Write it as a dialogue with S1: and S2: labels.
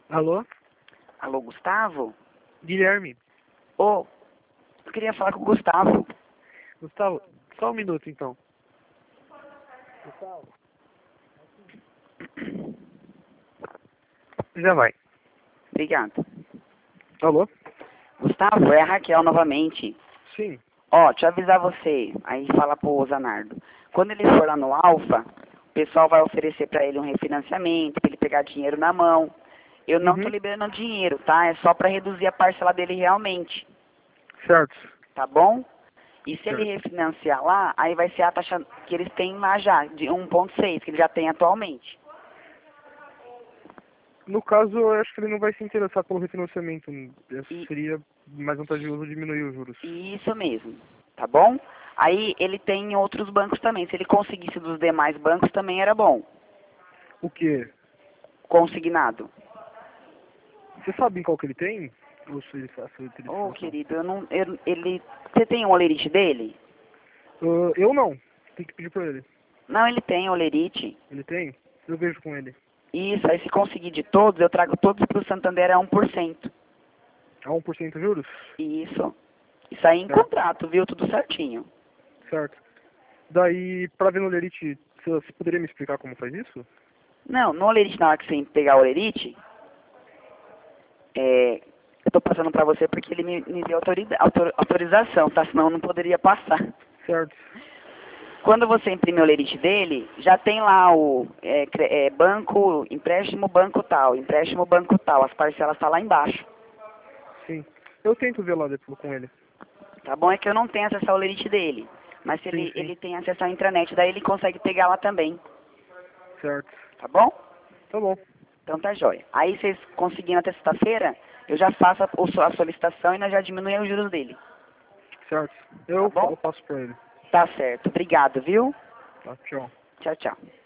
S1: Alô?
S2: Alô, Gustavo?
S1: Guilherme.
S2: Ô, eu queria falar com o Gustavo.
S1: Gustavo, só um minuto então. Já vai.
S2: Obrigado.
S1: Alô?
S2: Gustavo, é a Raquel novamente.
S1: Sim.
S2: Ó, deixa eu avisar você, aí fala pro Zanardo. Quando ele for lá no Alfa, o pessoal vai oferecer pra ele um refinanciamento, pra ele pegar dinheiro na mão. Eu não tô liberando dinheiro, tá? É só pra reduzir a parcela dele realmente,
S1: Certo.
S2: tá bom? E se
S1: Certo.
S2: ele refinanciar lá, aí vai ser a taxa que eles têm lá já, de 1,6, que ele já tem atualmente.
S1: No caso, eu acho que ele não vai se interessar pelo refinanciamento.
S2: E-
S1: Seria mais vantajoso diminuir os juros.
S2: Isso mesmo, tá bom? Aí ele tem outros bancos também. Se ele conseguisse dos demais bancos, também era bom.
S1: O quê?
S2: Consignado.
S1: Você sabe em qual que ele tem? Ou se ele faz a
S2: Ô,
S1: utilização?
S2: querido, eu não... ele... Você tem o olerite dele?
S1: Eu não. Tem que pedir pra ele.
S2: Não, ele tem o olerite.
S1: Ele tem? Eu vejo com ele.
S2: Isso, aí se conseguir de todos, eu trago todos pro Santander a 1%.
S1: A 1% juros?
S2: Isso. Isso aí em
S1: Certo.
S2: contrato, viu? Tudo certinho.
S1: Certo. Daí, pra ver no Lerite, você poderia me explicar como faz isso?
S2: Não, no olerite, na hora que você pegar o olerite, eu tô passando pra você porque ele me deu autorização, tá? Senão eu não poderia passar.
S1: Certo.
S2: Quando você imprime o lerite dele, já tem lá o banco, empréstimo banco tal, as parcelas tá lá embaixo.
S1: Sim. Eu tento ver lá depois com ele.
S2: Tá bom? É que eu não tenho acesso ao lerite dele. Mas se
S1: Sim, sim.
S2: ele tem acesso à intranet, daí ele consegue pegar lá também.
S1: Certo.
S2: Tá bom?
S1: Tá bom.
S2: Então tá jóia. Aí vocês conseguindo até sexta-feira, eu já faço a solicitação e nós já diminuímos os juros dele.
S1: Certo.
S2: Tá bom?
S1: Eu passo pra ele.
S2: Tá certo. Obrigado, viu?
S1: Tá, tchau.
S2: Tchau, tchau.